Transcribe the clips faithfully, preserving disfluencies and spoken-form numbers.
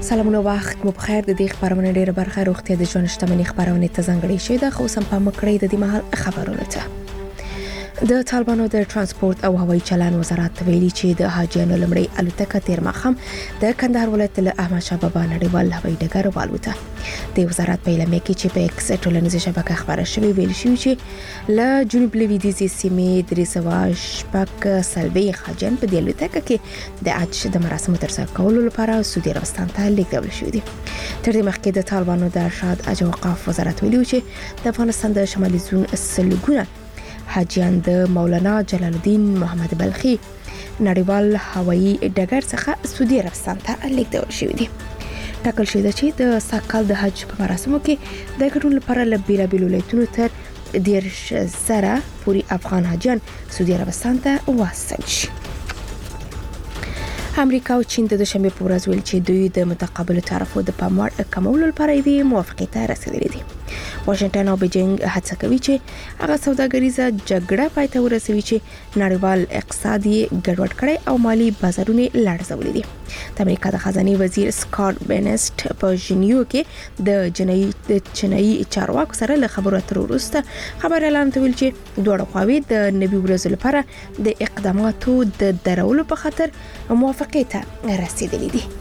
سلامونه وخت مو بخیر. د دې خبرونه ډیره برخه روغتیا د ژوند شتمنۍ خبرونه ته ځانګړې شوې ده، خو سم په مکړې د دې مهال خبرونه ته د طالبانو د ترانسپورت او هوایي چلند وزارت ویلي چې د حاجیانو لمړی الوتکه تیر ماښام د کندهار ولایت له احمد شاه بابا نړیوال هوایي ډګر والوته. د وزارت په اعلامیه کې چې په ایکس ټولنیزه شبکه خبره شوې ویل شوی چې له جنوب لویدیځي سیمې درې سوه شپږ سلوي حاجیان په دې الوتکه کې د حج د مراسمو ترسره کولو لپاره سعودي عربستان ته لیږدول شوي دي. تر دې مخکې د طالبانو د ارشاد حج اوقاف وزارت ویلي چې د افغانستان د شمالي زون سلګونه حاجیان د مولانا جلال الدین محمد بلخي نړیوال هوایي ډګر څخه سعودي عربستان ته لیږدول شوي دي. ټاکل شوی دی چې د ساکال د حج په مراسمو کې د ګډون لپاره له بیلابیلو ولایتونو تر دیرش زره پورې افغان حاجیان سعودي عربستان ته واستول شي. امریکا او چین د دوشنبه په ورځ ویل چې دوی د متقابل تعرفو د پاموړ کمولو لپاره یې موافقه ته رسیدلې دي. واشنگټن او بیجینګ هڅه کوي چې هغه سوداګریزه جګړه پای ته ورسوي چې نړیوال اقتصاد یې ګډوډ کړي او مالی بازارونه لړزولي دي. د امریکا د خزانه وزیر سکاټ بنسټ په ژنیو کې د جنایي د چینایي چارواکو سره له خبرو اترو وروسته خبر اعلان ویل چې دوه خواوې د نوي ورځ لپاره د اقداماتو د درولو په خاطر موافقه ته رسیدلې دي.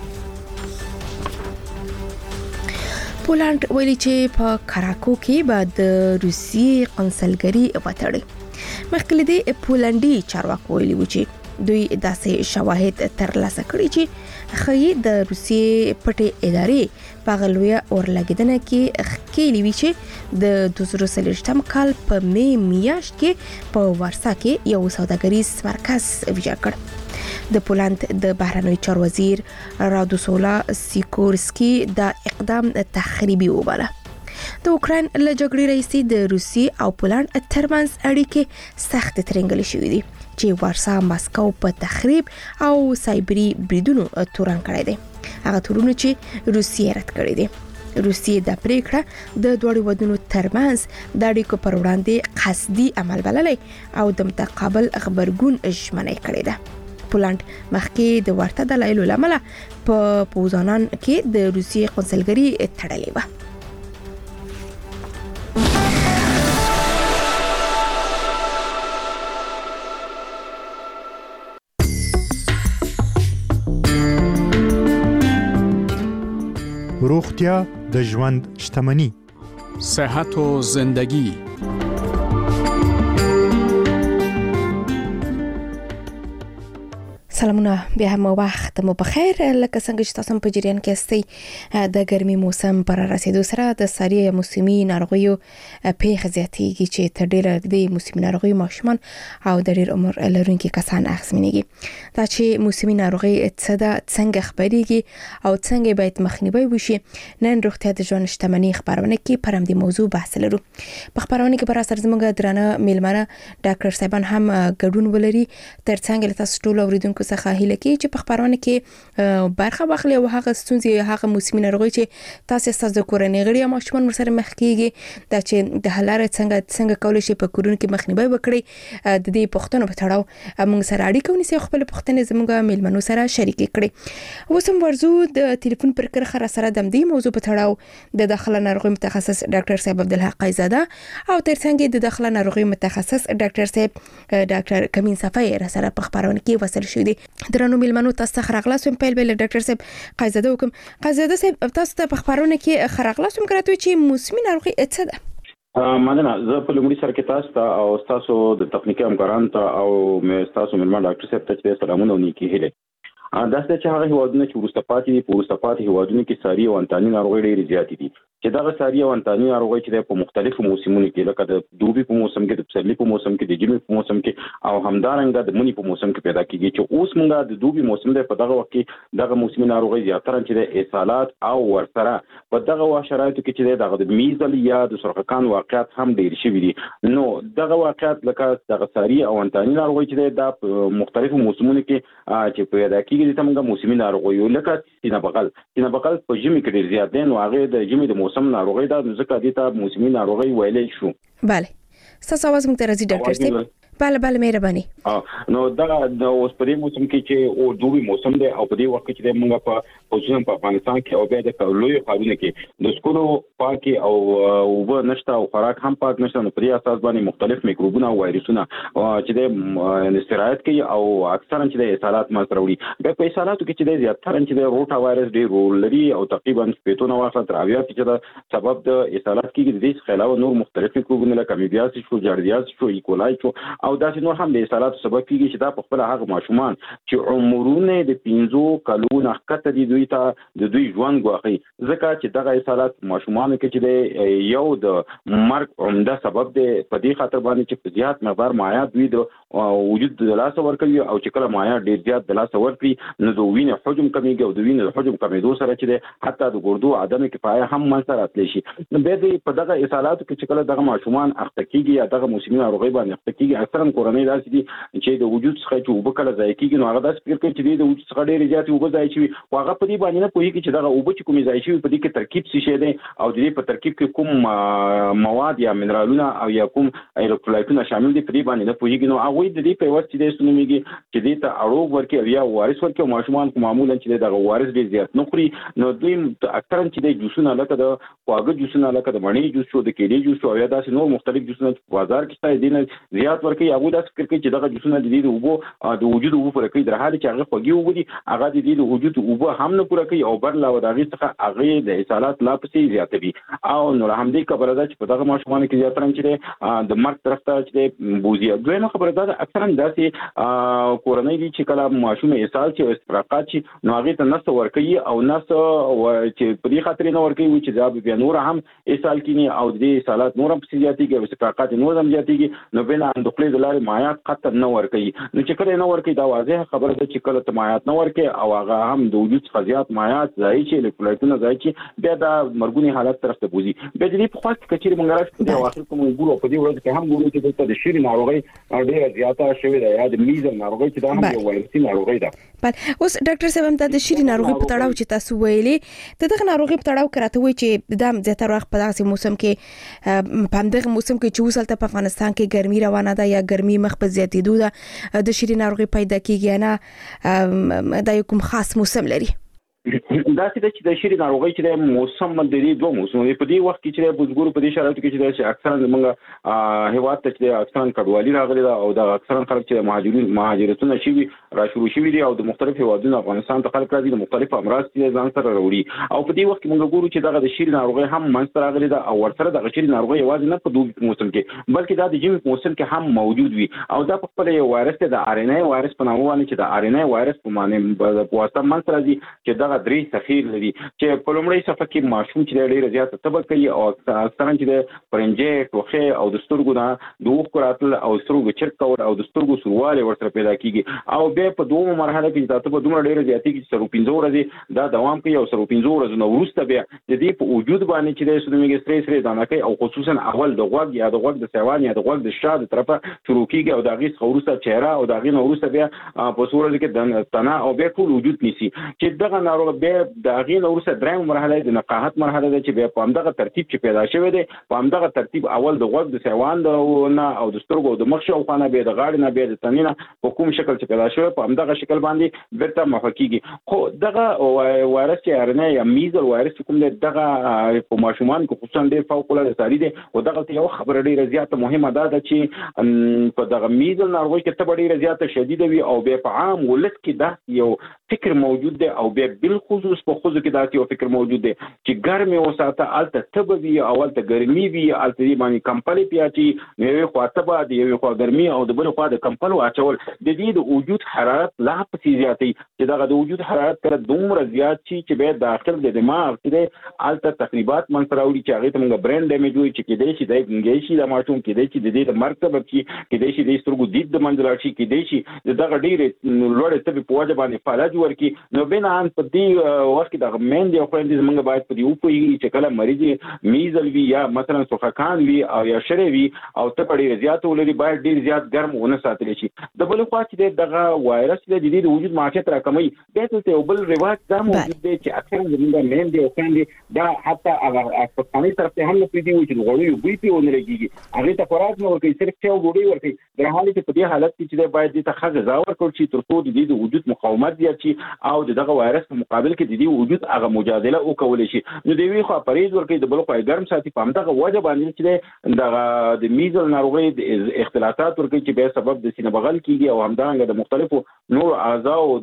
پولند ویلي چې په کراکو کې به د روسیې قونسلګري وتړي. مخکې دې پولندي چارواکو ویلي و چې دوی داسې شواهد ترلاسه کړي چې ښایي د روسیې پټې ادارې په غلویه اورلګیدنه کې ښکېلي وي چې د دوه زره څلوېښتم کال په مې میاشت کې په وارسا کې یو سوداګریز مرکز ویجاړ کړ. د پولند د بهرنیو چارو وزیر رادوسولا سیکورسکي دا اقدام تخریبي وباله. د اوکراین له جګړې راځي د روسي او پولند ترمنځ اړیکې سخت ترنګل شوې دي چې وارسا ماسکو په تخریب او سایبري بریدونو تورن کړی دی. هغه تورونه چې روسیې رد کړی دي. روسیې د پریکړه د دوه ودونو ترمنځ د اړیکو پر وړاندې قصدي عمل بللی او د متقابل خبرګون ژمنه کړې ده. پولند مخکې د ورته دلایلو لامل په پوزانان کې د روسیې قونسلګري تړلې و. روغتیا د ژوند شتمني. صحت و زندگی. سلامونه، بیا هم وخت مو بخیر. لکه څنګه چې تاسو په جریان کې استئ د ګرمي موسم پر رسیدو سره د ساري موسمي ناروغیو پیښ زیاتېږي چې تر ډیره د موسمي ناروغیو ماشومان او د ډیر عمر لرونکي کسان اغېزمنېږي. دا چې موسمي ناروغي څه ده، څنګه خبرېږي او څنګه باید مخنیوي وشي، نن روغتیا د ژوند شتمنۍ خبرونه کې پر همدې موضوع بحث لرو. په خبرونه کې پر اثر زموږ درانه میلمانه ډاکټر صاحبان هم ګډون ولري. ترڅنګ له تاسو ټول اوریدونکو څخه هیله کوي چې په خبرونه کې برخه واخلي او هغه ستونزې هغه موسمي ناروغي چې تاسو ستاسو د کورنۍ غړي او ماشومان سره مخ کیږي دا چې د حلاره څنګه څنګه کولای شي په کورونو کې مخنیوي وکړي، د دې پوښتنو په تړاو موږ سره اړیکه ونیسي او خپل پوښتنې زموږ میلمنو سره شریک کړي. اوس هم ورزو د ټلیفون پر کرخه سره د دې موضوع په تړاو د داخله ناروغي متخصص ډاکټر صاحب عبدالحق قیزاده او ترڅنګ د داخله ناروغي متخصص ډاکټر صاحب ډاکټر کمین صفای را سره په خبرونه کې وصل شو دي. درنو میلمنو تاسو خراغلاسم پیل بل ډاکټر صاحب قیزاده وکم. قیزاده صاحب تاسو ته په خبرونه کې خراغلاسم کراته چې موسمي ناروغي څه ده؟ مننه. زه په لومړي سر کې تاسو ته او تاسو د تخنیکی همکارانو ته او مې تاسو میلمه ډاکټر صاحب ته سلامونه او نیکی هیله. دا څه چې هغه هیوادونه چې وروسته پاتې دي، په وروسته پاتې هیوادونو کې ساري او انتاني ناروغي ډېرې زیاتې دي چې دغه ساري او انتاني ناروغي چې په مختلفو موسمونو کې لکه د دوبي په موسم کې، د پسرلي په موسم کې، د ژمي په موسم کې او همدارنګه د مني په موسم کې پیدا کیږي. چې اوس موږ د دوبي موسم دی، په دغه وخت کې دغه موسمي ناروغي زیاتره چې د اسهالات او ورسره په دغه شرایطو کې چې دغه د میزل یا د سرخکان واقعیت هم ډېر شوي دي. نو دغه واقعیت لکه دغه ساري او انتاني ناروغي چې د مختلفو موسمونو کې چې پیدا کیږي د موږ موسمي ناروغي لکه سینه بغل سینه بغل په ژمي کې ډېر زیات دي، نو هغه د ژمي د موسم ناروغي ده، ځکه دې ته موسمي ناروغي ویلې شو. بله، ستاسو आवाज موږ ته راځي ډاکټر صاحب. بله بله مهرباني. نو دا د اوس په دې موسم کې چې او دوی موسم دی او په دې وخت کې موږ په خصوصا په افغانستان کې او بیا د لوی ښارونو کې د سکولو پاکي او اوبه نشته او خوراک هم پاک نشته، نو په دې اساس باندې مختلف میکروبونه او وایرسونه چې د استراحت کوي او اکثرا چې د اسهالات ما سره وړي. بیا په اسهالاتو کې چې د زیاتره چې د روټا وایرس ډېر رول لري او تقریبا شپږ واخله تر اویا چې د سبب د اسهالات کې د دې خلاف نور مختلف میکروبونه لکه میبیاس شو، جاردیاس شو، ایکولای شو او داسې نور هم د اسهالات سبب کیږي چې دا په خپل هغه ماشومان چې عمرونه د پنځو کلونو ښکته دي دوی ته د دوی ژوند غواخي، ځکه چې دغه اسهالات ماشومان کې چې د یو د مرګ عمده سبب دی. په دې خاطر باندې چې په زیات مقدار مایعات دوی د وجود د لاس ورکوي او چې کله مایعات ډیر زیات د لاس ورکړي نو د وینې حجم کمیږي او د وینې د حجم کمیدو سره چې د حتی د ګردو عدم کفایه هم منځته راتلی شي. نو به د په دغه اسهالاتو کې چې کله دغه ماشومان اخته کیږي یا دغه موسمي ناروغي باندې اخته کیږي، اکثرا کورنۍ داسې دي چې د وجود څخه چې اوبه کله ضایع کیږي نو هغه داسې فکر کوي چې د وجود څخه ډېرې زیاتې اوبه ضایع شوي او هغه په دې باندې نه پوهېږي چې دغه اوبه چې کومې ضایع شوي په دې کې ترکیب څه شی دی او د دې په ترکیب کې کوم مواد یا منرالونه او یا کوم الکترولایټونه شامل دي په دې باندې نه پوهېږي. نو هغوی د دې په عوض چې دی سنومېږي چې دې ته اړوب ورکړي او یا وارث ورکړي او ماشومان خو معمولا چې دغه وارث ډېر زیات نه خوري، نو دوی اکثرا چې د جوسونه لکه د خواږه جوسونه لکه د مڼې جوس شو، د کیلې جوس شو او یا داسې نور مختلف جوسونه په بازار کې شته دي نه زیات ورکړي. هغوی داسې فکر کوي چې دغه جوسونه د دې د اوبو د وجود اوبه پوره کوي، در حال چې هغه خوږې اوبه دي، هغه د دې د وجود اوبه هم نه پوره کوي او بر علاوه د هغې څخه هغې د اسهالات لا پسې زیاتوي. او نو له همدې کبله ده چې په دغه ماشومانو کې زیاتره چې دی د مرګ طرف ته چې دی بوځي. دویمه خبره دا ده اکثرا داسې کورنۍ دي چې کله ماشوم اسهال شي او استفراقات شي نو هغې ته نس ورکوي او نس چې په دې خاطر نه ورکوي چې دا بیا نوره هم اسهال کینی او د دې اسهالات نور هم پسې زیاتېږي او استفراقات نور هم زیاتېږي، نو بیا د خولې د لارې مایعات قطعا نه ورکوي. نو چې کله نه ورکوي دا واضح خبره ده چې کله ته مایعات نه ورکوي او هغه هم د وجود څخه زیات مایعات ضایع شي، الکترولایټونه ضایع شي، بیا دا مرګوني حالت طرف ته بوځي. بیا د دې په خوا کې که چېرې موږ راشو په دې اواخر کې موږ ګورو په دې ورځ کې هم ګورو چې دلته د شیرې ناروغۍ ډېره زیاته شوې ده یا د میزل ناروغۍ چې دا هم یو وایرسي ناروغۍ ده. بله اوس ډاکټر صاحب هم دا د شیرې ناروغۍ په تړاو چې تاسو ویلې د دغه ناروغۍ په تړاو که راته وایي چې دا هم زیاتره وخت په دغسې موسم کې په همدغه موسم کې چې اوس هلته په افغانستان کې ګرمي روانه ده یا ګرمي مخ په زیاتېدو ده د شیرې ناروغۍ پیدا کېږي یا نه دا یو کوم خاص موسم لري؟ دا چې د شیرې ناروغۍ چې د موسم د دې دوه موسمونه په دې وخت کې چې د بزګرو په دې شرایطو کې چې د اکثرا زموږ هیواد ته چې اکثرا کډوالي راغلي ده او د اکثرا خلک چې مهاجرین مهاجرتونه شوي را شروع شوي دي او د مختلف هیوادونو افغانستان ته خلک راځي د مختلف امراض چې ځان سره راوړي او په دې وخت کې موږ ګورو چې دغه د شیرې ناروغۍ هم منځته راغلي ده او ورسره دغه شیرې ناروغۍ یوازې نه په دوبي موسم کې بلکې دا د ژمي په موسم کې هم موجود وي او دا په خپل یو وایرس دی د آر ان اے وایرس په نامه باندې چې د آر ان اے وایرس په معنی په واسطه منځته راځي چې دغه درې سفیر لري چې په لومړۍ صفحه کې ماشوم چې ډېر زیات تبه کوي او اکثرا چې د پرنجې ټوخې او د سترګو نه د اوښکو راتل او سترګو چرک کول او د سترګو سوروالی ورسره پیدا کیږي او بیا په دومره مرحله کې چې تبه دومره ډېره زیاتېږي چې سر پنځه ورځې دا دوام کوي او سر پنځه ورځې نه وروسته بیا د دې په وجود باندې چې د سنومېږي سرې سرې دانه کوي او خصوصا اول د غوږ یا د غوږ د سیوان یا د غوږ د شا د طرفه شروع کیږي او د هغې څخه وروسته چهره او د هغې نه وروسته بیا په څو ورځو کې تنه او بیا ټول وجود نیسي چې دغه ناروغ بیا د هغې نه وروسته درېیم مرحله د نقاحت مرحله ده چې بیا په همدغه ترتیب چې پیدا شوی دی په همدغه ترتیب اول د غوږ د سیوان نه او د سترګو او د مخ شاوخوا نه بیا د غاړې نه بیا د تنې نه په کوم شکل چې پیدا شوی په همدغه شکل باندې بېرته محوه کېږي. خو دغه وایرس چې آر ان اے یا میزل وایرس چې کوم دی دغه په ماشومان کې خصوصا ډېر فوق العاده ساري دی او دغلته یوه خبره ډېره زیاته مهمه دا ده چې په دغه میزل ناروغۍ کې تبه ډېره زیاته شدیده وي او بیا په عام ولس کې دا یو فکر موجود دی او بیا بالخصوص په ښځو کې داسې یو فکر موجود دی چې ګرمې وساته هلته تبه وي او هلته ګرمي وي هلته دې باندې کمپلې پې اچوي نو یوې خوا تبه د یوې خوا ګرمي او د بلې خوا د کمپلو اچول د دې د وجود حرارت لا پسې زیاتوي چې دغه د وجود حرارت کله دومره زیات شي چې بیا داخل د دماغ چې دی هلته تقریبات منځته راوړي چې هغې ته موږ برین ډیمیج وایي چې کیدای شي دی ګونګی شي دا ماشوم کیدای شي د دې د مرګ سبب شي کیدای شي د سترګو دید د منځه لاړ شي کیدای شي د دغه ډېرې لوړې تبې په وجه باندې فالج ورکي نو بنان په دې وخت د غمن دی خو دې موږ باید په دې وپوي چې کله مریض میزل وی یا مثلا سوخکان وی او یا شری وی او ته په ډیر زیات ولري باید ډیر زیات ګرم ونه ساتل شي د بل خوا چې دغه وایرس د دې د وجود معافیت راکمي د ته یو بل رواج دا موجود دی چې اکثر زموږ مین دی او کاندي دا حتی هغه پاکستاني طرف ته هم نه پېدي و چې غوړي وي په ونه لګيږي هغه ته خوراک نه ورکوي صرف چې غوړي ورکوي د حالت په دې حالت کې چې باید د تخغ زاور کول شي تر څو د دې د وجود مقاومت زیات شي او دغه وایرس په مقابل کې د دې وجود هغه مجادله وکول شي نو دی وی خو پریز ورکوي د بل خو ګرم ساتي په همدغه وجه باندې چې دغه د میزل ناروغي د اختلاطات ورکوي چې به سبب د سینه بغل کیږي او همدارنګه د مختلفو نور اعضاء او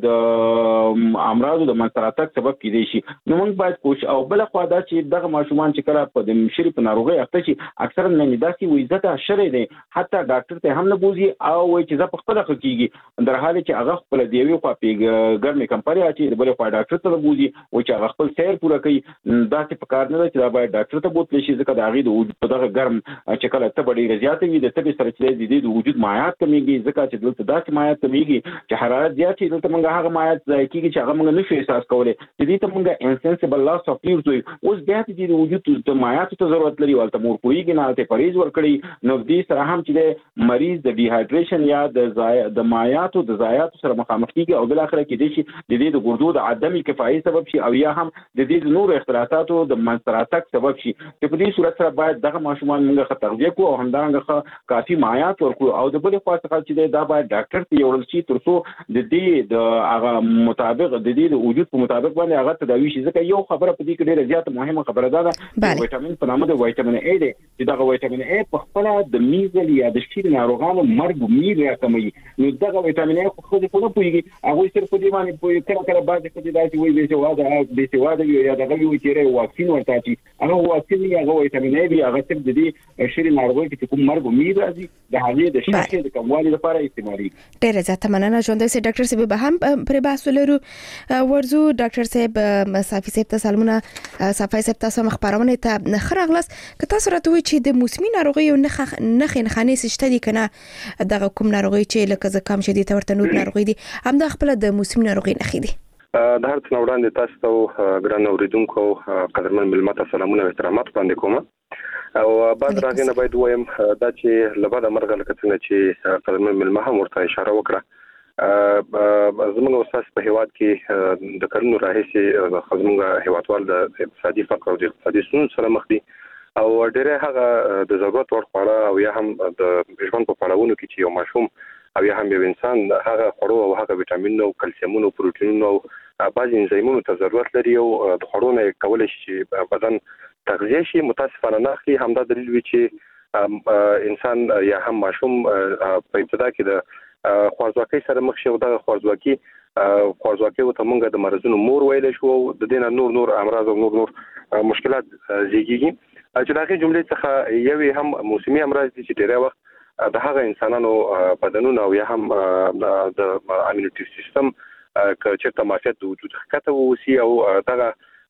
د امراض د منځراتک سبب کیدی شي نو موږ باید کوشش او بل خو دا چې دغه ماشومان چې کله په د مشری په ناروغي اخته شي اکثر نه داسي وي ځکه شری دی حتی ډاکټر ته هم نه بوزي او وایي چې زه په خپل حقيقي در حال چې هغه خپل دیوي خو په ګرمه کمپنی اچي د بل خو ډاکټر ته بوزي او چې هغه خپل سیر پوره کوي دا څه په کار نه چې دا باید ډاکټر ته بوتل شي ځکه دا غي د وجود په دغه ګرم چې کله ته ډېر زیات وي د تبي سره چې د وجود مایعات کمیږي ځکه چې دلته داسې مایعات کمیږي چې حرارت زیات شي دلته موږ هغه مایعات ځای کیږي چې هغه موږ نشو احساس کولای چې دې ته موږ انسنسبل لاس اف فلویډ وي اوس بیا چې د وجود د مایعات ته ضرورت لري ولته مور کویږي نه ته پریز ور کړی نو دې سره هم چې مریض د ډیهایډریشن یا د ضایع د مایعاتو د ضایعات سره مخامخ کیږي او بل اخر کې دې شي د دې د ګردو د عدمي کفایي سبب شي او یا هم د دې د نور اختلافاتو د منځراتک سبب شي چې په دې صورت سره باید دغه ماشومان موږ تغذیه کوو او همدارنګه کافي مایعات ورکړو او د بل خوا څخه چې دا باید ډاکټر ته یوړل شي ترڅو د دې د هغه مطابق د دې د وجود په مطابق باندې هغه تداوي شي ځکه یو خبره په دې کې ډیره زیاته مهمه خبره ده د وټامین په نامه د وټامین A دی چې دغه وټامین A په خپل د میزل یا د شیر ناروغانو مرګ میر راکمي نو دغه وټامین A خو د خپل پویږي هغه صرف په دې باندې پوي کله کله بعد په دې داسې وي چې واده د سواده یا دغه وی چې واکسین ورته شي هغه واکسین یا هغه وټامین A دی هغه صرف د دې شیر ناروغي چې کوم مرګ میر راځي د هغې د شیر د کموالي لپاره استعمالي ډیره زیاته مننه ژوندۍ سي ډاکټر صاحب به هم پر باسو لرو ورزو ډاکټر صاحب صافي صاحب ته سلامونه صافي صاحب تاسو مخبرونه ته خرغلس که تاسو راته وی چې د موسمي ناروغي او نخ نخ خانې شته دي کنه دغه کوم ناروغي چې لکه زکام شدید ورته نور ناروغي دي هم د خپل د موسمي ناروغي نخې دي د هر څه وړاندې تاسو ته ګران اوریدونکو قدرمن ملمت سلامونه او احترامات وړاندې کوم او بعد راغنه باید وایم دا چې لبا مرغه لکه څنګه چې قدرمن ملمه هم ورته اشاره وکړه زموږ استاد په هیواد کې د کلونو راهیسې زموږ هیوادوال د اقتصادي فقر او د اقتصادي ستونزو سره مخ دي او ډېر هغه د ضرورت وړ خواړه او یا هم د ژوند په پړاوونو کې چې یو ماشوم او یا هم یو انسان هغه خوړو او هغه وټامین او کلسیم او پروتین او بعض انزایمونو ته ضرورت لري او د خوړو نه کولای شي چې بدن تغذیه شي متاسفانه نه خي همدا دلیل وی چې انسان یا هم ماشوم په ابتدا کې د خوارزواکۍ سره مخ شي او د خوارزواکۍ خوارزواکۍ او تمنګ د مرزونو مور ویل شو د دینه نور نور امراض او نور نور مشکلات زیږیږي چې دغه جملې څخه یوې هم موسمي امراض دي چې ډېر وخت د هغه انسانانو بدنونو او یا هم د امینیټي سیستم چې معافیت د وجود ښکته ووسی او دغه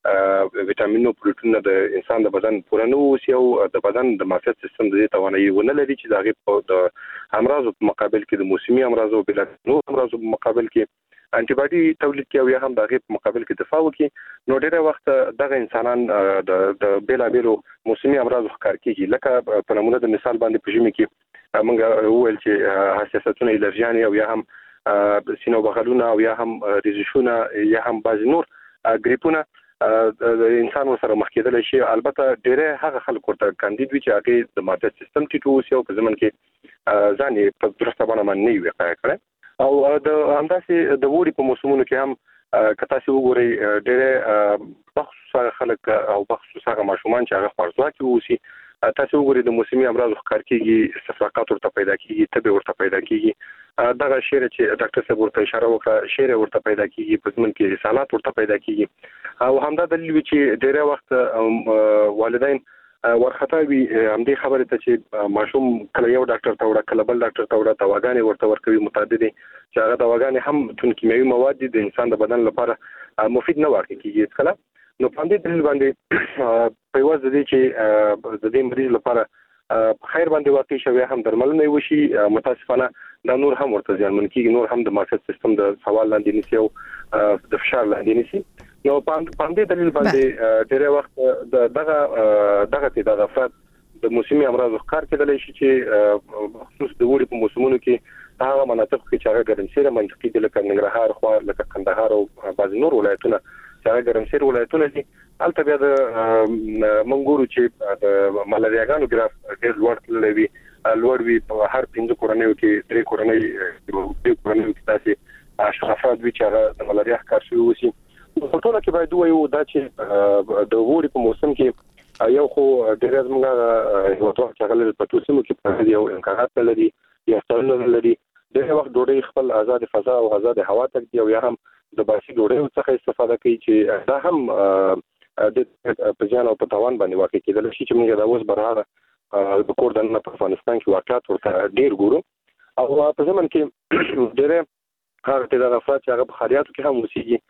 وټامین او پروتین د انسان د بدن پوره نه ووسی او د بدن د معافیت سیستم د توانایي ونه لري چې دغه په د امراض په مقابل کې د موسمي امراض او بل نو امراض په مقابل کې انټي باډي تولید کوي او یا هم دغه په مقابل کې دفاع وکړي نو ډېر وخت دغه انسانان د د بیلا بیلو موسمي امراض ښکار کیږي لکه په نمونه د مثال باندې په ژمي کې موږ وویل چې حساسیتونه الرجیاني او یا هم سینو بغلونه او یا هم ریزشونه یا هم بعض نور ګریپونه د انسان سره مخ کېدل شي البته ډېر هغه خلک ورته کاندید وي چې هغه د معافیت سیستم ټیټ وي او په ځمن کې ځان په درسته باندې باندې نه وي کړی او د همداسې د ووري په موسمونو کې هم کتا سي وګوري ډېر بخصوص خلک او بخصوص هغه ماشومان چې هغه خوارزواکي ووسی تاسو وګورئ د موسمي امراض ښکار کیږي استفراقات ورته پیدا کیږي تبه ورته پیدا کیږي دغه شیر چې ډاکټر صاحب ورته اشاره وکړه شیر ورته پیدا کیږي په ځمن کې رسالات ورته پیدا کیږي او همدا دلیل وی چې ډېر وخت والدین ورخطا وي همدې خبره ته چې ماشوم کله یو ډاکټر ته وړه کله بل ډاکټر ته وړه دواګانې ورته ورکوي متعددي چې هغه دواګانې هم تون کیمیاوي مواد دي د انسان د بدن لپاره مفید نه واقع کیږي کله نو په دې دلیل باندې په واسطه دي چې د دې مریض لپاره خیر باندې واقع شوی هم درملنه وشي متاسفانه دا نور هم ورته ځانمن کیږي نور هم د مارکیټ سیستم د سوال لاندې نیسي او د فشار لاندې نیسي نو په دې دلیل باندې ډېر وخت د دغه دغه د افراد د موسمي امراض ښکار کېدلی شي چې خصوص د وړي په موسمونو کې هغه مناطق کې چې هغه ګرمسیره منطقې دي لکه ننګرهار خوا لکه کندهار او بعض نور ولایتونه چې هغه ګرمسیره ولایتونه دي هلته بیا د منګورو چې د ملارياګانو ګراف ډېر لوړ تللی وي لوړ وي په هر پنځه کورنیو کې درې کورنۍ درې کورنیو کې داسې اشخاص افراد وي چې هغه د ملاریا ښکار شوي وشي په ټوله کې باید ووایو دا چې د وړي په موسم کې یو خو ډېر زموږ هیوادوال چې هغه په ټول سیمو کې په یو امکانات لري یا څلور لري ډېر وخت ډوډۍ خپل آزاد فضا او آزاد هوا ته دی او یا هم د باسي ډوډۍ څخه استفاده کوي چې دا هم د پېژن او په توان باندې واقع کېدل شي چې موږ دا اوس برابر د کور د په افغانستان کې واقعات ورته ډېر ګورو او په زمون کې ډېر هغه د افراد چې هغه په خاریاتو کې هم اوسېږي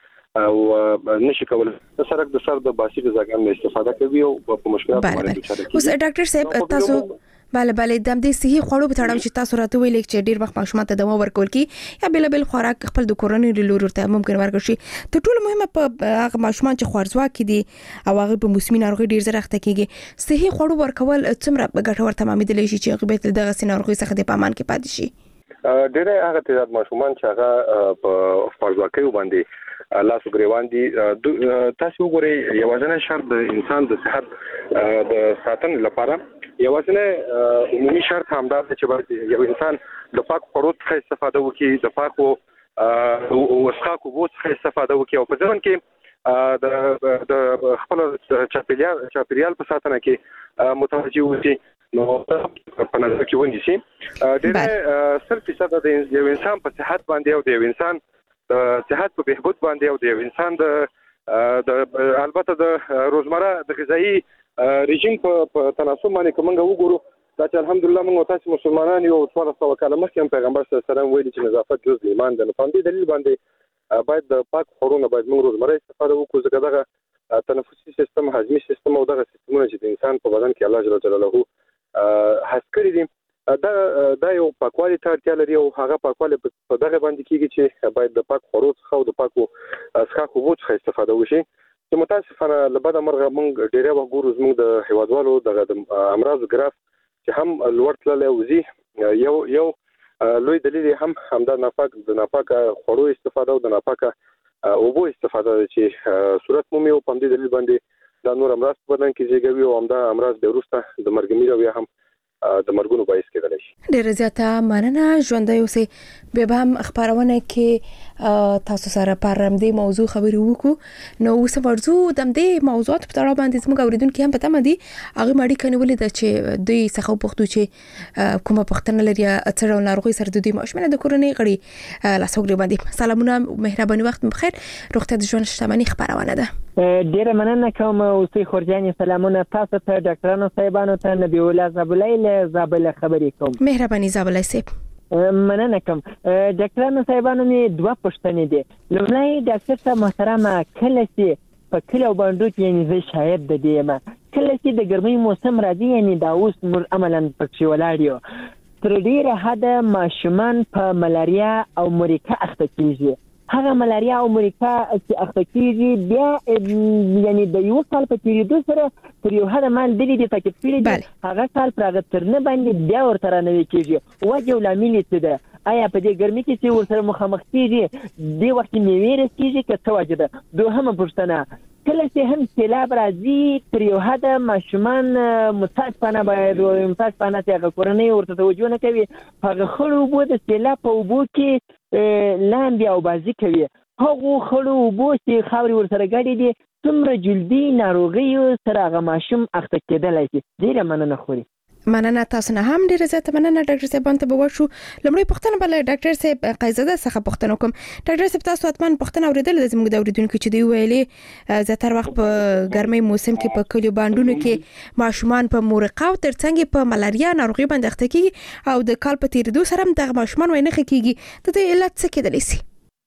او نشي کولای د سرک د سر د باسي غذاګانو استفاده کوي او په مشکلات باندې چاره کوي. اوس ډاکټر صاحب تاسو bale bale د دې صحي خوړو په تړاو چې تاسو راته ویل چې ډیر وخت ماشومان ته دمو ورکول کی یا بل بل خوراک خپل د کورنۍ لور ته ممکن ورکړي شي ته ټول مهمه په هغه ماشومان چې خوارزوا کې دي او هغه په موسمي ناروغي ډیر زره اخته کیږي صحي خوړو ورکول څومره ګټور تمامېدلی شي چې هغه به دغه سيناروغي څخه د پامان کې پاتې شي ډیر هغه تعداد ماشومان چې هغه په خوارزوا کوي باندې لاسو ګریوان دي تاسو وګورئ یوازینی شرط د انسان د صحت د ساتنې لپاره یوازینی عمومي شرط همدا چې یو انسان د پاک خوړو څخه استفاده وکړي د پاکو او وسخاکو بو څخه استفاده وکړي او په ځان کې د د خپل چاپیریال چاپیریال په ساتنه کې متوجه وي نو په نظر کې ونیسي ډېر صرف فیصد د یو انسان په صحت باندې او د یو انسان د صحت په بهبود باندې او د یو انسان د البته د روزمره د غذایی رژیم په تناسب باندې کومه وګورو دا چې الحمدلله موږ تاسو مسلمانان یو څوار سو کاله مخکې پیغمبر صلی الله علیه وسلم ویلي چې نظافت جز ایمان ده. په دې دلیل باندې باید د پاک خورونه باید موږ روزمره استفاده وکړو ځکه دغه تنفسي سیستم هضمي سیستم او دغه سیستمونه چې د انسان په بدن کې الله جل جلاله هڅ کړی دي دا دا یو پاکوالي ته اړتیا لري او هغه پاکوالي په دغه باندې کېږي چې باید د پاک خورو څخه او د پاکو څخه وو څخه استفاده وشي چې متاسفانه لبدا مرغه موږ ډیره وګورو زموږ د هیوادوالو د امراض ګراف چې هم لوړ تللی وزي یو یو لوی دلیل هم همدا ناپاک د ناپاک خورو استفاده او د ناپاک اوبو استفاده چې صورت مومي او په دې دلیل باندې دا نور امراض په بدن کې زیږوي او همدا امراض به وروسته د مرګ میراوي هم د مرګونو باعث کېدلی شي. ډېر زیاته مننه ژوندۍ اوسئ به هم خبرونه کې تاسو سره پر دې موضوع خبرې وکړو نو اوس ورځو د دې موضوعات په اړه باندې زموږ اوریدونکو هم پته مدي هغه ماړي کنولې د چې دوی څخه پوښتنه چې کومه پوښتنه لري اثر ناروغي سره د دې ماشمنه د کورنۍ غړي لاسوګري باندې سلامونه مهرباني وخت بخیر روغتیا د ژوند شتمنۍ خبرونه ده. ډېر مننه کوم اوسئ خورجاني سلامونه تاسو ته ډاکټرانو صاحبانو ته نبی الله زابلای زابل خبرې کوم. مهرباني زابلای صاحب مننه کوم ډاکټرانو صاحبانو می دوه پوښتنې دي. لومړی ډاکټر صاحب محترمه کله چې په کلیو باندې کې یعنی زه شاید د دې ما کله چې د ګرمۍ موسم راځي یعنی دا اوس مر عملاً پکې ولاړ تر ډیره حد ماشومان په ملاریا او مریکا اخته کیږي. هغه ملاریا او مریکا چې اخته کیږي بیا یعنی د یو کال په تیریدو سره تر یو حد مال دلی د تاکید کړی هغه کال پرغه تر نه باندې بیا ورته نه کیږي وجه لامل څه ده آیا په دې ګرمۍ کې چې ورسره مخامخ کیږي د وخت میوې رسیږي که څه وجه ده. دوهمه پوښتنه کله چې هم سیلاب راځي تر یو حد ماشومان متاسفانه باید متاسفانه چې هغه کورنۍ ورته توجه نه کوي هغه خړو بو د سیلاب په وبو کې لاندې او بازی کوي هغه خړو وبو چې خاوري ورسره ګډي دي څومره جلدي ناروغي سره هغه ماشوم اخته کېدلی شي. ډیره مننه خوري. مننه تاسو نه هم ډیره زیاته مننه ډاکټر صاحب ته به وشو. لمړی پوښتنه بل ډاکټر صاحب قایزاده څخه پوښتنه کوم. ډاکټر صاحب تاسو اتمن پوښتنه اوریدل د زموږ د اوریدونکو چې دی ویلي زیاتره وخت په ګرمۍ موسم کې په کلیو باندونو کې ماشومان په مورقه او ترڅنګ په ملاریا ناروغي باندې اخته کیږي او د کال په تیریدو سره هم د ماشومان وینه کیږي. د دې علت څه کېدلی شي؟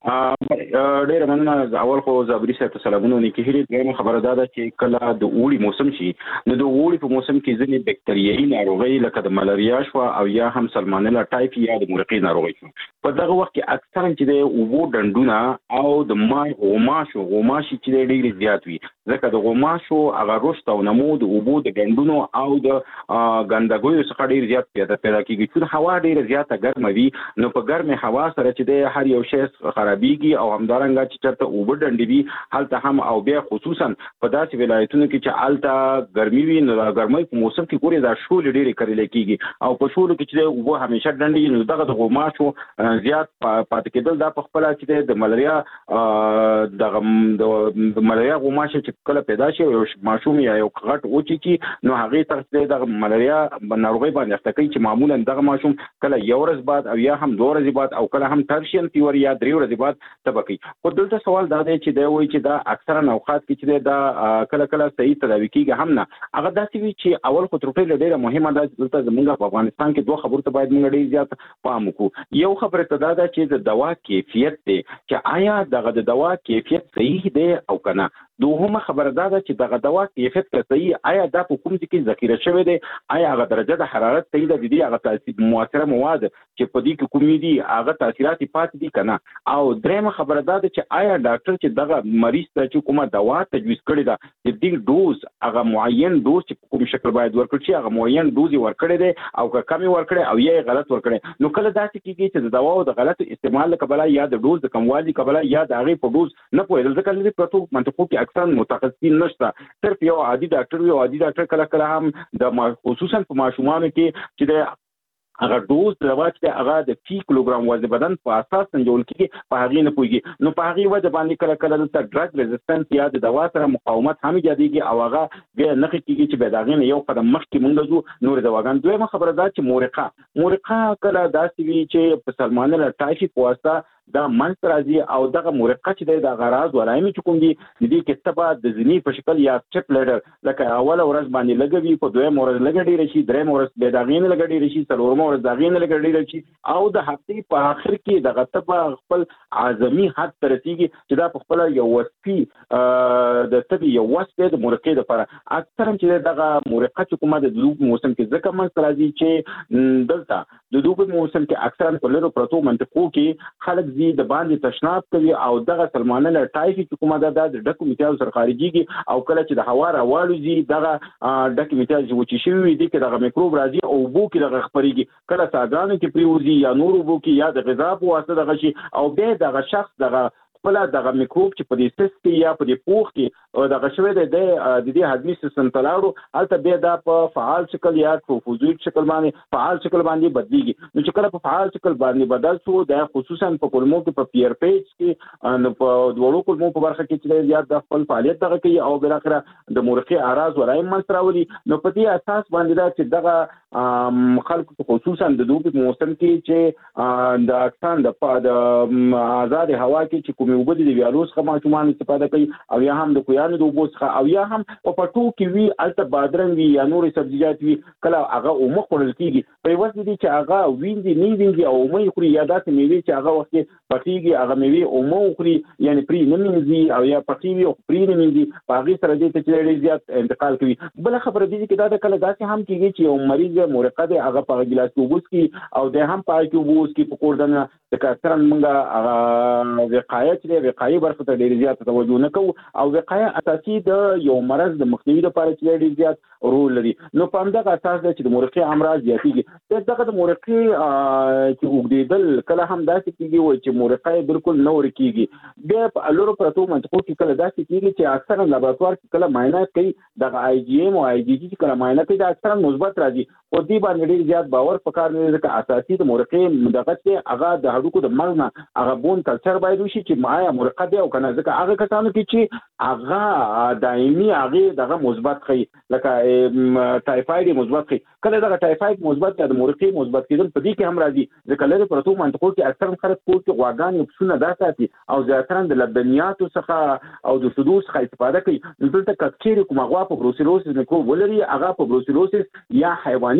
ډېر مننه. اول خو زابري صاحب ته سلامونه نیکې هیلې. دویمه خبره دا ده چې کله د اوړي موسم شي نو د اوړي په موسم کې ځینې بکټریايي ناروغۍ لکه د ملاریا شوه او یا هم سالمونیلا ټایفي یا د مرقې ناروغۍ شوه. په دغه وخت کې اکثرا چې د اوبو ډنډونه او د مای غوماشو غوماشي چې ډېر زیات وي، ځکه د غوماشو هغه رشد او نمو د اوبو د ډنډونو او د ګندګیو څخه ډېر زیات پیدا پیدا کیږي. چې هوا ډېره زیاته ګرمه وي نو په ګرمه هوا سره چې د هر یو شی خرابېږي او همدارنګه چې چېرته اوبه ډنډې وي هلته هم، او بیا خصوصا په داسې ولایتونو کې چې هلته ګرمي وي نو د ګرمۍ په موسم کې ګورې دا شولې ډېرې کرلې کېږي او په شولو کې چې د اوبه همیشه ډنډې نو دغه د غوماشو زیات پاتې کېدل دا په خپله چې د ملاریا دغه د ملاریا غوماشي چې کله پیدا شي یو ماشوم یا یو غټ وچیږي نو هغې ته دغه ملاریا ناروغۍ باندې اخته کوي چې معمولا دغه ماشوم کله یو ورځ بعد او یا هم دوه ورځې بعد او کله هم ترشین فیور یا درې ورځې بعد تبه کوي. خو دلته سوال دا دی چې دی وایي چې دا اکثرا اوقات کې چې دا کله کله صحیح تداوي کېږي هم نه. هغه داسې وي چې اول خو تر ټولو ډېره مهمه ده چې دلته زموږ په افغانستان کې دوه خبرو ته باید موږ ډېر زیات پام وکړو. یو خبره ته دا ده چې د دوا کیفیت دی چې آیا دغه د دوا کیفیت صحیح دی او که نه. دوهمه خبره دا ده چې دغه دوا کیفیت که صحیح آیا دا په کوم ځای کې ذخیره شوی دی، آیا هغه درجه د حرارت صحیح ده، د دې هغه تاثیر مؤثره مواد چې په دې کې کومې دي هغه تاثیرات پاتې دي که نه. او درېیمه خبره دا ده چې آیا ډاکټر چې دغه مریض ته چې کومه دوا تجویز کړې ده د دې ډوز هغه معین ډوز چې په کوم شکل باید ورکړل شي هغه معین ډوز یې ورکړی دی او که کم یې ورکړی او یا یې غلط ورکړی. نو کله داسې کېږي چې د دواو د غلط استعمال له کبله یا د ډوز د کموالي کبله یا د هغې په ډوز نه پوهېدل، ځکه لرې پرتو منطقو کې اکثرا متخصصین نشته، صرف یو عادي ډاکټر وي او عادي ډاکټر کله کله هم د خصوصا په ماشومانو کې چې د هغه ډوز دوا چې هغه د فی کیلوګرام وزن بدن په اساس سنجول کېږي په هغې نه پوهېږي. نو په هغې وجه باندې کله کله دلته ډرګ ریزسټنس یا د دوا سره مقاومت هم ایجادېږي او هغه بیا نښې کېږي چې بیا د هغې نه یو قدم مخکې مونږ ځو نورې دواګانې. دویمه خبره دا چې مورقه مورقه کله داسې وي چې په سالمونیلا ټایفي په واسطه دا منځ راځي او دغه مورقه چې دی د غراض ولایم چې کوم دي د دې کې تبه د زینې په شکل یا چپ لیډر لکه اوله ورځ باندې لږه وي، په دویمه ورځ لږه ډېره شي، درېیمه ورځ بیا د هغې نه لږه ډېره شي، څلورمه ورځ د هغې نه لږه ډېره شي او د هفتې په آخر کې دغه تبه خپل اعظمي حد ته رسېږي چې دا په خپله یو وصفي د تبې یو وصف دی د مورقې دپاره. اکثرا چې دغه مورقه چې کومه د دوبي موسم کې ځکه منځته راځي چې دلته د دوبي موسم کې اکثرا په لرو پرتو منطقو کې خلک زی د باندې تشناب کوي او دغه سالمونیلا ټایفي چې کومه ده د ډکو میتیازو سره خارجېږي او کله چې د هوا راوالوځي دغه ډکې میتیاز چې وچې شوي وي دې کې دغه میکروب راځي او اوبو کې دغه خپرېږي، کله څاګانو کې پرېوځي یا نور اوبو کې یا د غذا په واسطه دغه شي او بیا دغه شخص دغه خپله دغه میکروب چې په دې سیس کې یا په دې پوښ کې دغه شوی دی د دې هضمي سیستم ته لاړو هلته بیا دا په فعال شکل یا ټروفوزویډ شکل باندې فعال شکل باندې بدلېږي. نو چې کله په فعال شکل باندې بدل شو دا خصوصا په کولمو کې په پیر پیج کې نو په دواړو کولمو په برخه کې چې زیات د خپل فعالیت دغه کوي او بالاخره د مورقې اعراض ولایم منځته راولي. نو په دې اساس باندې دا چې دغه خلکو خصوصا د دوبي موسم کې چې د اکسان د آزاد هوا کې چې کوم اوبه د ویالو څخه ماشومان استفاده کوي او یا هم د کویانو د اوبو څخه او یا هم په پټو کې وي هلته بادرنګ وي یا نورې سبزیجات وي کله هغه اومه خوړل کېږي. په عوض دي چې هغه وینځي نه وینځي او اومه یې خوري یا داسې مېوې چې هغه وخت کې پخېږي هغه مېوې اومه وخوري یعنې پرې نه مینځي او یا پخې وي او پرې نه مینځي په هغې سره دې ته چې ډېر زیات انتقال کوي. بله خبره دې چې دا د کله داسې هم کېږي چې یو مریض مورقه دی هغه په هغه ګیلاس کې اوبه څښي او دی هم په هغه کې اوبه وڅښي په کور دننه ځکه اکثرا موږ هغه وقایه چې دی وقایي برخه ته ډېر زیات توجه نه کوو او وقایه اساسي د یو مرض د مخنیوي لپاره چې ډېر زیات رول لري. نو په همدغه اساس دی چې د مورقې امراض زیاتېږي. دغه د مورقې چې اوږدېدل کله هم داسې کېږي وایي چې مورقه یې بالکل نه ورکېږي. بیا په لرو پرتو منطقو کې کله داسې کېږي چې اکثرا لابراتوار کې کله معاینه کوي دغه آی جي ایم او آی جي جي چې کله معاینه کوي دا اکثرا مثبت راځي او دې باندې ډېر زیات باور پکار دی ځکه اساسي د مورقې دغه چې هغه د هډوکو د مرګ نه هغه بون کلچر باید وشي چې آیا مورقه دی او که نه ځکه هغه کسانو کې چې هغه دایمي هغې دغه مثبت ښیي لکه ټایفاید یې مثبت ښیي کله دغه ټایفاید مثبت یا د مورقې مثبت کېدل په دې کې هم راځي ځکه لرې پرتو منطقو کې اکثرا خلک کور کې غواګانې او پسونه دا ساتي او زیاتره د لبنیاتو څخه او د شیدو څخه استفاده کوي. نو دلته که چېرې کومه غوا په بروسیلوسس میکروب ولري هغه په بروسیلوسس یا حیواني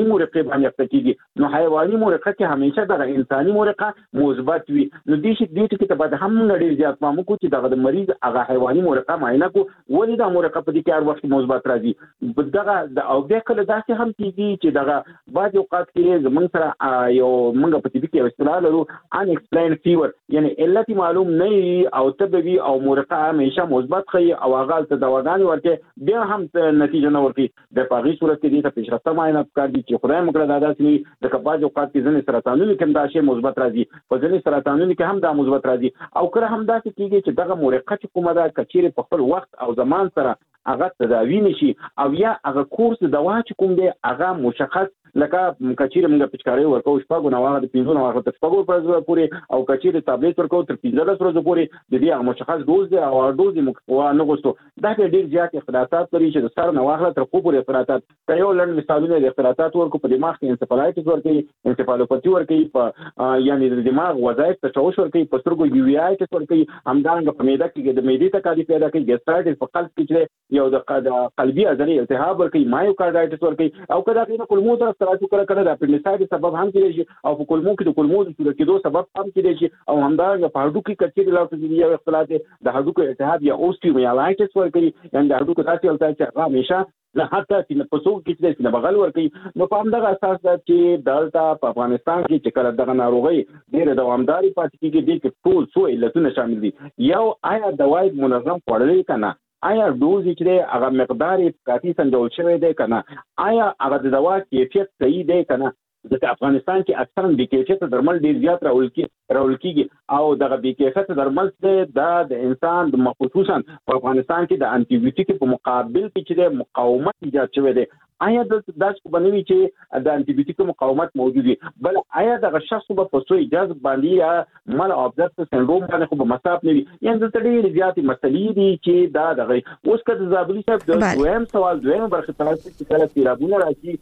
حیواني مرقه باندې اخته کیږي نو حیواني مرقه کې همیشه د انساني مرقه مثبت وي نو دې شي دې ټکي ته بعد هم نړۍ زیات پام کو چې دغه مریض هغه حیواني مرقه معاینه کو ولې دا مرقه په دې کې هر وخت مثبت راځي دغه او بیا کله داسې هم کیږي چې دغه بعض اوقات کې زمونږ سره یو موږ په دې کې اصطلاح لرو ان ایکسپلین فیور یعنی علت معلوم نه او طبي او مرقه همیشه مثبت خي او هغه ته دواګان ورکه بیا هم نتیجه نه ورکي د پاغي صورت کې دې ته پیشرفته معاینه کار دي چې خدای مکړه دا داسې د بعض اوقات کې ځنې سرطانونو کې دا شی مثبت راځي په ځنې سرطانونو کې هم دا مثبت راځي او کله هم داسې کیږي چې دغه مرقه چې کومه ده کچېره په خپل وخت او زمان سره هغه تداوی نشي او یا هغه کورس دوا چې کوم دی هغه مشخص لکه کچېره موږ پچکاري ورکو شپږ نو هغه د پنځه نو هغه تر شپږ ورځې پورې او کچېره ټابلیټ ورکو تر پنځه ورځې پورې د دې هغه مشخص دوز دی او دوز یې نه غوښتو دا ډېر زیات اختلافات لري چې د سر نه واخله تر خوب پورې اختلافات ته یو لړ مثالونه د اختلافات ورکو په دماغ کې انسفالایټس ورکوي انسفالوپاتي ورکوي په یعنی د دماغ وظایف تشوش ورکوي په سترګو یو وی آی ورکوي همدارنګه په معده کې د معدې تکالیف پیدا کوي ګیسټرایټس په قلب کې یو د قلبي عضلې التهاب ورکوي مایوکارډایټس ورکوي او کله کې کولمو سره ستراتو کړه کړه د اپنډیسایټس سبب هم کېږي او په کولمو کې د کولمو د صورت کېدو سبب هم کېږي او همدارنګه په هډوکو کې کچېره لاټوزي یو اختلاف د هډوکو التهاب یا اوستیومایلایټس ورکوي یعنی د هډوکو داسې التهاب چې هغه همیشه نه حتی چې په څوک کې چې بغل ورکوي نو په همدغه اساس ده چې دلته په افغانستان کې چې کله دغه ناروغي ډېر دوامداري پاتې کېږي د کې ټول څو علتونه شامل دي یو آیا دوايي منظم خوړل کنه آیا دوز چې هغه مقدار کافي سنجول شوی دی کنه آیا هغه د دوا کیفیت صحیح دی کنه د افغانستان کې اکثرا بې کیفیته درمل ډېر زیات راول کی راول کیږي او دغه بې کیفیته درمل چې د انسان د خصوصا په افغانستان کې د انټي بیوټیک په مقابل کې چې مقاومت ایجاد شوی دی آیا د داسې بنوي چې د انټي بیوټیک مقاومت موجود وي بل آیا د شخص په پسو اجازه باندې یا مال ابزرت سندروم باندې خو په مساف نه وي یعنی د ډېرې زیاتې مسلې دي چې دا دغه اوس کله زابلی صاحب د دویم سوال دویم برخه تاسو چې کله تیرابونه راشي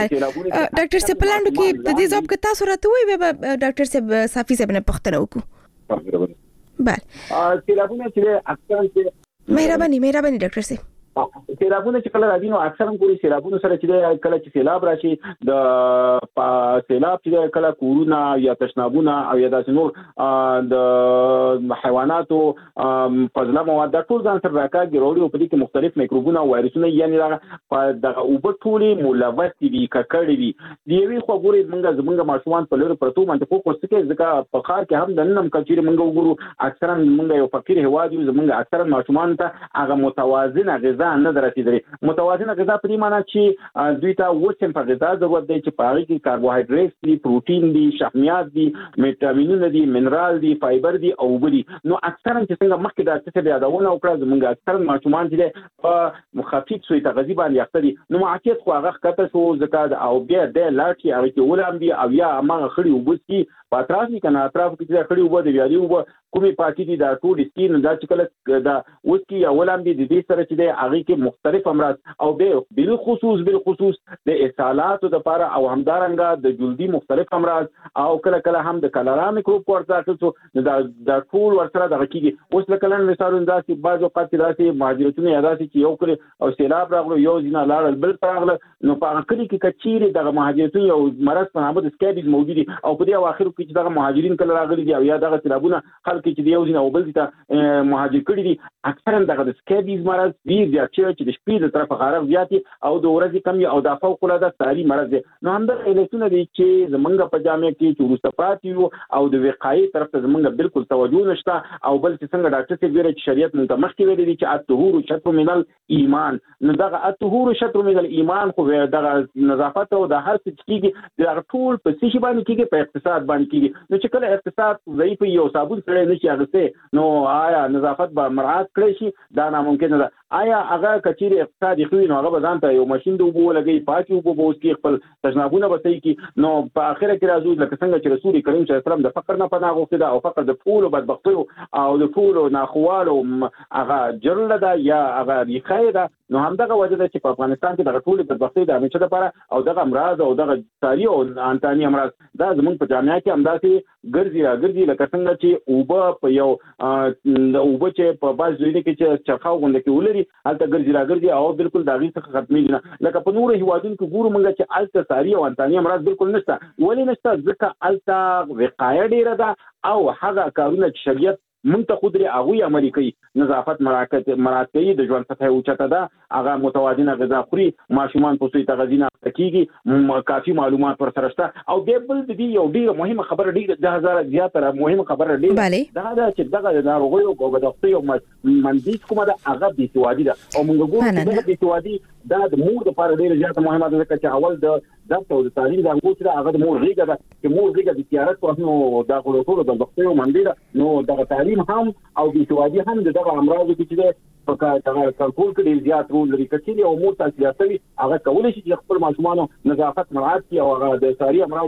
ډاکټر سپلاندو کې د دې ځاب کې تاسو راته وي به ډاکټر صاحب صافي صاحب نه پختنه وکړو بله تیرابونه چې اکثر مهرباني مهرباني ډاکټر صاحب سیلابونه چې کله راځي نو اکثر هم کولی سیلابونه سره چې کله چې سیلاب راشي د سیلاب چې کله کورونه یا تشنابونه او یا داسې نور د حیواناتو فضله مواد د ټول ځان سره راکاږي وروړي او په دې کې مختلف میکروبونه او وایرسونه یعنی د اوبه ټولې ملوث دي ککړې دي د یوې خوا ګوري موږ زموږ ماشومان په لوري پرتو باندې خو کوڅه کې ځکه په ښار کې هم د نن کچېرې موږ وګورو اکثرا موږ یو فقیر هواد یو زموږ اکثرا ماشومان ته هغه متوازنه غذا نه درسیدلي متوازنه غذا په دې معنی چې دوی ته وڅم په غذا ضرورت دی چې پاره کې کاربوهایډریټ دي پروتین دي شحمیات دي ویټامینونه دي منرال دي فایبر دي او بودي نو اکثرا چې څنګه مخکې د څه د یادونه وکړه زمونږ اکثرا ماشومان چې په مخفف سوی تغذیه باندې اخته دي نو معاکیت خو هغه کته شو زکات او بیا د لاټي هغه کې ولهم دي او یا ما خړی وبسي پاتراس نه کنه اطراف کې چې خړی وبو دی ویالي وبو کومي پاتې دي دا ټول سکین دا چې کله دا اوس کې اولم دي د دې سره چې د هغه کې مختلف امراض او به بل خصوص بل خصوص د اسهالات د لپاره او همدارنګه د جلدي مختلف امراض او کله کله هم د کلرا میکروب ورته څه دا د ټول ورسره د کېږي اوس لکه لن مثالونه داسې بعض اوقات داسې مهاجرتونه یا داسې چې یو کړي او سیلاب راغلو یو ځینه لاړ بل راغله نو په هغه کې کې کچيري د مهاجرتونه یو مرض په نامه د سکیبیز موجود دي او په دې اواخر کې چې د مهاجرین کله راغلي دي او یا دغه سیلابونه خلک چې دی یو ځینه او بل ځای مهاجر کړي دي اکثرا دغه د سکیبیز مرض ډیر زیات چې د شپې د طرف غارق زیات او د ورځې کم او د فوق العاده ساري مرض دی نو هم د علتونه دي چې زمونږ په جامعه کې چې وروسته یو او د وقایي طرف ته زمونږ بالکل توجه نشته او بل چې څنګه ډاکټر څه ویل چې شریعت موږ مخکې ویلي دي چې الطهور شطر من الايمان نو دغه الطهور شطر من الايمان خو دغه نظافت او د هر څه کېږي د ټول په څه باندې کېږي په اقتصاد باندې کېږي نو چې کله اقتصاد ضعیف یو صابون سره نشي اغسته نو آیا نظافت به مراعات کړی شي دا ناممکن ده آیا هغه کچيري اقتصادي خو نو هغه ځان ته یو ماشين د وبو لګي پاتې وبو بوس کې خپل تجنابونه بسې کې نو په اخره کې راځو لکه څنګه چې رسول کریم صلی الله علیه وسلم د فقر نه پناه غوښته او فقر د پول او بدبختی او د پول او ناخوالو هغه جرل ده یا هغه ریخای ده نو همدغه وجه ده چې په افغانستان کې د ټول بدبختی د همیشه لپاره او دغه امراض او دغه ساري او انتاني امراض دا زمونږ په جامعه کې همداسې ګرځي راګرځي لکه څنګه چې اوبه په یو د اوبه چې په باز ځای کې چې چرخاو غونډه کې ولري الته ګرځي راګرځي او بالکل داغي څخه ختمي نه لکه په نور هیوادونو کې ګورو موږ چې الته ساري او انتاني امراض بالکل نشته ولې نشته ځکه الته وقایه ډیره ده او هغه کارونه چې شریعت مونږ ته خودري هغه عملي کوي نظافت مراکز مراعات کوي د ژوند سطح اوچته ده هغه متوازنه غذا خوري ماشومان په سوی تغذیه کیږي کافي معلومات ور سره شته او د بل د یو ډیره مهمه خبره ډیره د هزار زیاتره مهمه خبره ډیره دا دا چې دغه ناروغیو او بدختي او مندیس کومه ده هغه د سوادي ده او موږ ګورو چې د سوادي دا د مور لپاره ډیره زیاته مهمه ده چې اول د دغه او د تعلیم د انګو چې هغه د مور ریګه ده چې مور ریګه د تیارت په نو دا ټول د بدختي او مندیره نو دغه تعلیم هم او د سوادي هم دغه امراض کې چې په کار کنټرول کې زیات رول لري کچې او مور تاسو هغه کولای شي چې خپل ماشومان نظافت مراعات کړي او هغه د ساري امراض